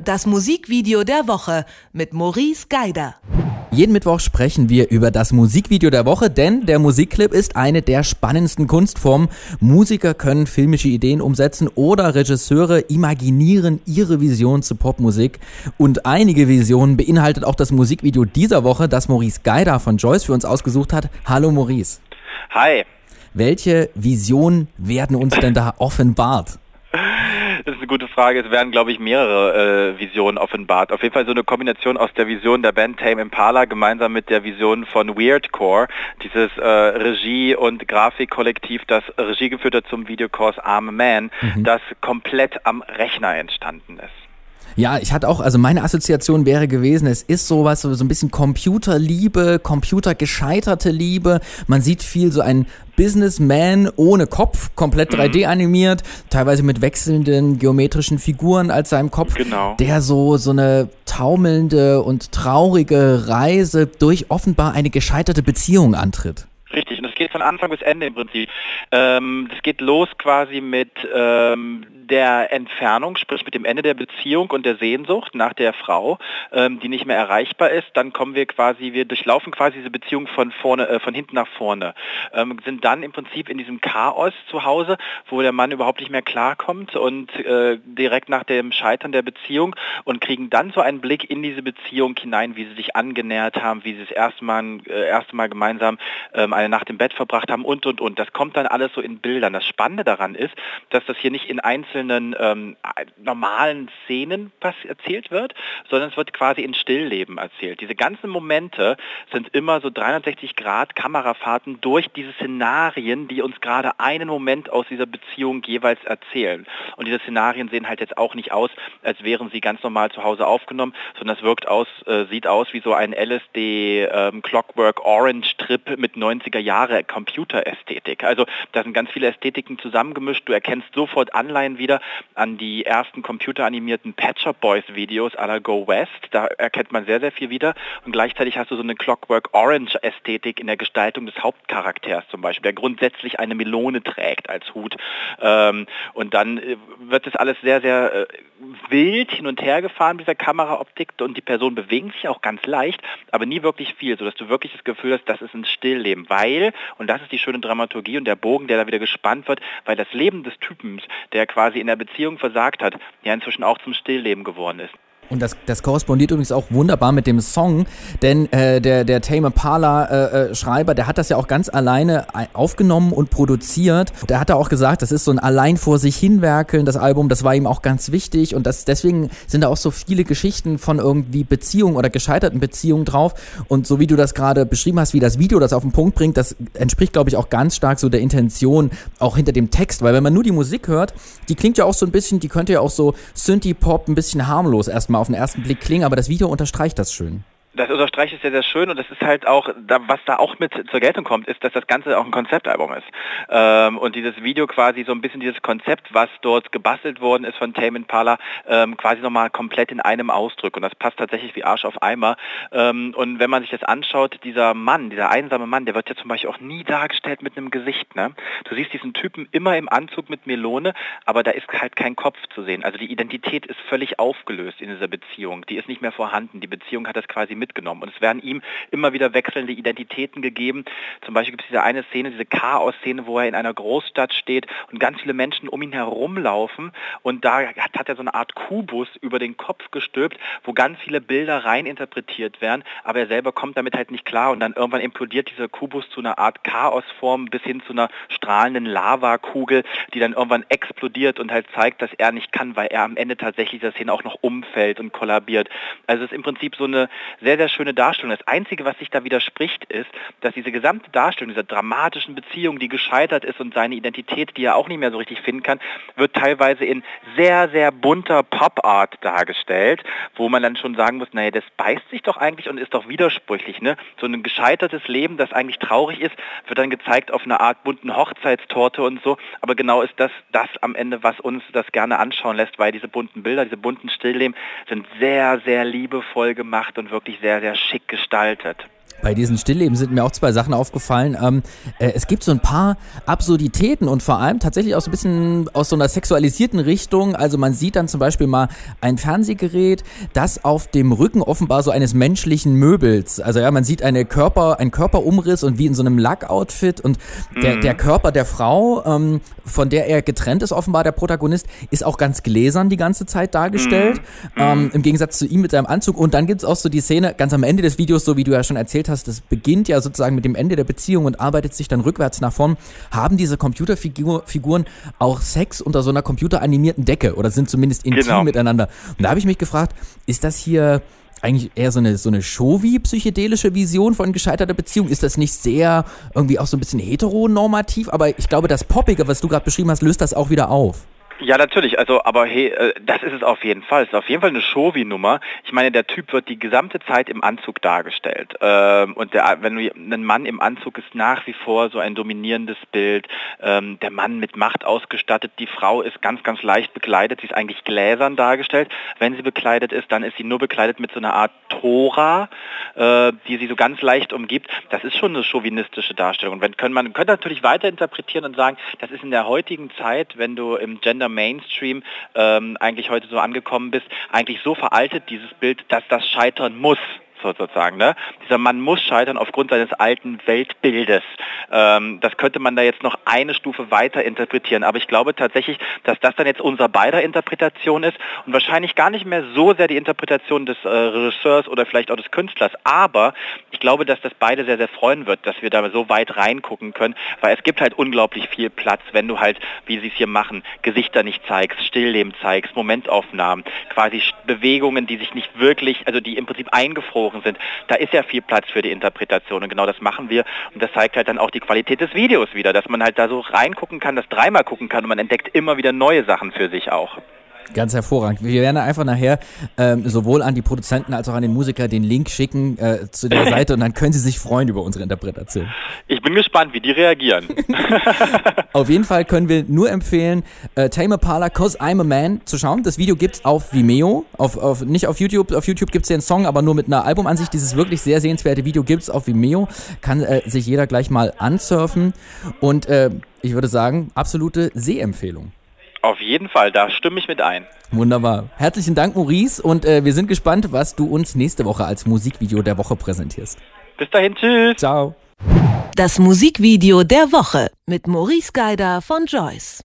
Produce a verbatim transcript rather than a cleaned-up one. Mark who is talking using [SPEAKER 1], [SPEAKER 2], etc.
[SPEAKER 1] Das Musikvideo der Woche mit Maurice Geider.
[SPEAKER 2] Jeden Mittwoch sprechen wir über das Musikvideo der Woche, denn der Musikclip ist eine der spannendsten Kunstformen. Musiker können filmische Ideen umsetzen oder Regisseure imaginieren ihre Vision zur Popmusik. Und einige Visionen beinhaltet auch das Musikvideo dieser Woche, das Maurice Geider von Joyce für uns ausgesucht hat. Hallo Maurice.
[SPEAKER 3] Hi.
[SPEAKER 2] Welche Visionen werden uns denn da offenbart?
[SPEAKER 3] Das ist eine gute Frage. Es werden, glaube ich, mehrere äh, Visionen offenbart. Auf jeden Fall so eine Kombination aus der Vision der Band Tame Impala gemeinsam mit der Vision von Weirdcore, dieses äh, Regie- und Grafikkollektiv, das Regie geführt hat zum Videokurs I'm a Man, mhm. das komplett am Rechner entstanden ist.
[SPEAKER 2] Ja, ich hatte auch, also meine Assoziation wäre gewesen, es ist sowas, so, so ein bisschen Computerliebe, computergescheiterte Liebe. Man sieht viel so ein Businessman ohne Kopf, komplett drei D animiert, teilweise mit wechselnden geometrischen Figuren als seinem Kopf,
[SPEAKER 3] genau.
[SPEAKER 2] Der so, so eine taumelnde und traurige Reise durch offenbar eine gescheiterte Beziehung antritt.
[SPEAKER 3] Richtig, und es geht von Anfang bis Ende im Prinzip. Ähm, das geht los quasi mit ähm, der Entfernung, sprich mit dem Ende der Beziehung und der Sehnsucht nach der Frau, ähm, die nicht mehr erreichbar ist. Dann kommen wir quasi, wir durchlaufen quasi diese Beziehung von vorne, äh, von hinten nach vorne. Ähm, sind dann im Prinzip in diesem Chaos zu Hause, wo der Mann überhaupt nicht mehr klarkommt und äh, direkt nach dem Scheitern der Beziehung und kriegen dann so einen Blick in diese Beziehung hinein, wie sie sich angenähert haben, wie sie das erste Mal, äh, erste Mal gemeinsam ähm, eine Nacht im Bett verbracht haben und, und, und. Das kommt dann alles so in Bildern. Das Spannende daran ist, dass das hier nicht in einzelnen ähm, normalen Szenen erzählt wird, sondern es wird quasi in Stillleben erzählt. Diese ganzen Momente sind immer so dreihundertsechzig Grad Kamerafahrten durch diese Szenarien, die uns gerade einen Moment aus dieser Beziehung jeweils erzählen. Und diese Szenarien sehen halt jetzt auch nicht aus, als wären sie ganz normal zu Hause aufgenommen, sondern es wirkt aus, äh, sieht aus wie so ein L S D ähm, Clockwork Orange Trip mit neunziger Jahre Computerästhetik. Also da sind ganz viele Ästhetiken zusammengemischt. Du erkennst sofort Anleihen wieder an die ersten computeranimierten Pet Shop Boys Videos à la Go West. Da erkennt man sehr, sehr viel wieder. Und gleichzeitig hast du so eine Clockwork Orange Ästhetik in der Gestaltung des Hauptcharakters zum Beispiel, der grundsätzlich eine Melone trägt als Hut. Ähm, und dann äh, wird das alles sehr, sehr äh, wild hin und her gefahren mit dieser Kameraoptik und die Personen bewegen sich auch ganz leicht, aber nie wirklich viel, sodass du wirklich das Gefühl hast, das ist ein Stillleben. Weil, und das ist die schöne Dramaturgie und der Bogen, der da wieder gespannt wird, weil das Leben des Typens, der quasi in der Beziehung versagt hat, ja inzwischen auch zum Stillleben geworden ist.
[SPEAKER 2] Und das, das korrespondiert übrigens auch wunderbar mit dem Song, denn äh, der, der Tame Impala äh, Schreiber, der hat das ja auch ganz alleine aufgenommen und produziert. Der hat da auch gesagt, das ist so ein allein vor sich hinwerkeln, das Album, das war ihm auch ganz wichtig und das, deswegen sind da auch so viele Geschichten von irgendwie Beziehungen oder gescheiterten Beziehungen drauf und so wie du das gerade beschrieben hast, wie das Video das auf den Punkt bringt, das entspricht, glaube ich, auch ganz stark so der Intention auch hinter dem Text, weil wenn man nur die Musik hört, die klingt ja auch so ein bisschen, die könnte ja auch so Synthie-Pop ein bisschen harmlos erstmal auf den ersten Blick klingen, aber das Video unterstreicht das schön.
[SPEAKER 3] Das unterstreicht es sehr, sehr schön und das ist halt auch, da, was da auch mit zur Geltung kommt, ist, dass das Ganze auch ein Konzeptalbum ist. Ähm, und dieses Video quasi so ein bisschen dieses Konzept, was dort gebastelt worden ist von Tame Impala, ähm, quasi nochmal komplett in einem Ausdruck. Und das passt tatsächlich wie Arsch auf Eimer. Ähm, und wenn man sich das anschaut, dieser Mann, dieser einsame Mann, der wird ja zum Beispiel auch nie dargestellt mit einem Gesicht. Ne? Du siehst diesen Typen immer im Anzug mit Melone, aber da ist halt kein Kopf zu sehen. Also die Identität ist völlig aufgelöst in dieser Beziehung. Die ist nicht mehr vorhanden. Die Beziehung hat das quasi mitgenommen. Und es werden ihm immer wieder wechselnde Identitäten gegeben. Zum Beispiel gibt es diese eine Szene, diese Chaos-Szene, wo er in einer Großstadt steht und ganz viele Menschen um ihn herumlaufen. Und da hat, hat er so eine Art Kubus über den Kopf gestülpt, wo ganz viele Bilder rein interpretiert werden. Aber er selber kommt damit halt nicht klar. Und dann irgendwann implodiert dieser Kubus zu einer Art Chaosform bis hin zu einer strahlenden Lavakugel, die dann irgendwann explodiert und halt zeigt, dass er nicht kann, weil er am Ende tatsächlich dieser Szene auch noch umfällt und kollabiert. Also es ist im Prinzip so eine sehr, sehr schöne Darstellung. Das Einzige, was sich da widerspricht, ist, dass diese gesamte Darstellung dieser dramatischen Beziehung, die gescheitert ist und seine Identität, die er auch nicht mehr so richtig finden kann, wird teilweise in sehr, sehr bunter Pop-Art dargestellt, wo man dann schon sagen muss, naja, das beißt sich doch eigentlich und ist doch widersprüchlich. Ne? So ein gescheitertes Leben, das eigentlich traurig ist, wird dann gezeigt auf einer Art bunten Hochzeitstorte und so. Aber genau ist das das am Ende, was uns das gerne anschauen lässt, weil diese bunten Bilder, diese bunten Stillleben sind sehr, sehr liebevoll gemacht und wirklich sehr, sehr schick gestaltet.
[SPEAKER 2] Bei diesen Stillleben sind mir auch zwei Sachen aufgefallen. Ähm, äh, es gibt so ein paar Absurditäten und vor allem tatsächlich auch so ein bisschen aus so einer sexualisierten Richtung. Also man sieht dann zum Beispiel mal ein Fernsehgerät, das auf dem Rücken offenbar so eines menschlichen Möbels. Also ja, man sieht eine Körper, einen Körperumriss und wie in so einem Lack-Outfit und der, der Körper der Frau, ähm, von der er getrennt ist, offenbar der Protagonist, ist auch ganz gläsern die ganze Zeit dargestellt. Mhm. Ähm, im Gegensatz zu ihm mit seinem Anzug. Und dann gibt es auch so die Szene ganz am Ende des Videos, so wie du ja schon erzählt hast, das beginnt ja sozusagen mit dem Ende der Beziehung und arbeitet sich dann rückwärts nach vorn. Haben diese Computerfiguren auch Sex unter so einer computeranimierten Decke oder sind zumindest intim genau. miteinander? Und da habe ich mich gefragt, ist das hier eigentlich eher so eine, so eine Showy-psychedelische Vision von gescheiterter Beziehung? Ist das nicht sehr irgendwie auch so ein bisschen heteronormativ? Aber ich glaube, das Poppige, was du gerade beschrieben hast, löst das auch wieder auf.
[SPEAKER 3] Ja, natürlich, also, aber hey, das ist es auf jeden Fall. Es ist auf jeden Fall eine Showy-Nummer. Ich meine, der Typ wird die gesamte Zeit im Anzug dargestellt. Und der, wenn du, ein Mann im Anzug ist nach wie vor so ein dominierendes Bild. Der Mann mit Macht ausgestattet, die Frau ist ganz, ganz leicht bekleidet. Sie ist eigentlich gläsern dargestellt. Wenn sie bekleidet ist, dann ist sie nur bekleidet mit so einer Art Tora, die sie so ganz leicht umgibt. Das ist schon eine chauvinistische Darstellung. Und wenn, können man könnte natürlich weiter interpretieren und sagen, das ist in der heutigen Zeit, wenn du im Gender Mainstream ähm, eigentlich heute so angekommen bist, eigentlich so veraltet, dieses Bild, dass das scheitern muss. Sozusagen, ne? Dieser Mann muss scheitern aufgrund seines alten Weltbildes. Ähm, das könnte man da jetzt noch eine Stufe weiter interpretieren, aber ich glaube tatsächlich, dass das dann jetzt unser beider Interpretation ist und wahrscheinlich gar nicht mehr so sehr die Interpretation des äh, Regisseurs oder vielleicht auch des Künstlers, aber ich glaube, dass das beide sehr, sehr freuen wird, dass wir da so weit reingucken können, weil es gibt halt unglaublich viel Platz, wenn du halt, wie sie es hier machen, Gesichter nicht zeigst, Stillleben zeigst, Momentaufnahmen, quasi Bewegungen, die sich nicht wirklich, also die im Prinzip eingefroren sind. Da ist ja viel Platz für die Interpretation und genau das machen wir und das zeigt halt dann auch die Qualität des Videos wieder, dass man halt da so reingucken kann, das dreimal gucken kann und man entdeckt immer wieder neue Sachen für sich auch.
[SPEAKER 2] Ganz hervorragend. Wir werden einfach nachher ähm, sowohl an die Produzenten als auch an den Musiker den Link schicken äh, zu der Seite und dann können sie sich freuen über unsere Interpretation.
[SPEAKER 3] Ich bin gespannt, wie die reagieren.
[SPEAKER 2] Auf jeden Fall können wir nur empfehlen, äh, Tame Impala, Cause I'm a Man zu schauen. Das Video gibt's auf Vimeo, auf, auf, nicht auf YouTube. Auf YouTube gibt's den Song, aber nur mit einer Albumansicht. Dieses wirklich sehr sehenswerte Video gibt's auf Vimeo. Kann äh, sich jeder gleich mal ansurfen. Und äh, ich würde sagen, absolute Sehempfehlung.
[SPEAKER 3] Auf jeden Fall, da stimme ich mit ein.
[SPEAKER 2] Wunderbar. Herzlichen Dank, Maurice, und äh, wir sind gespannt, was du uns nächste Woche als Musikvideo der Woche präsentierst.
[SPEAKER 3] Bis dahin, tschüss.
[SPEAKER 2] Ciao.
[SPEAKER 1] Das Musikvideo der Woche mit Maurice Geider von Joyce.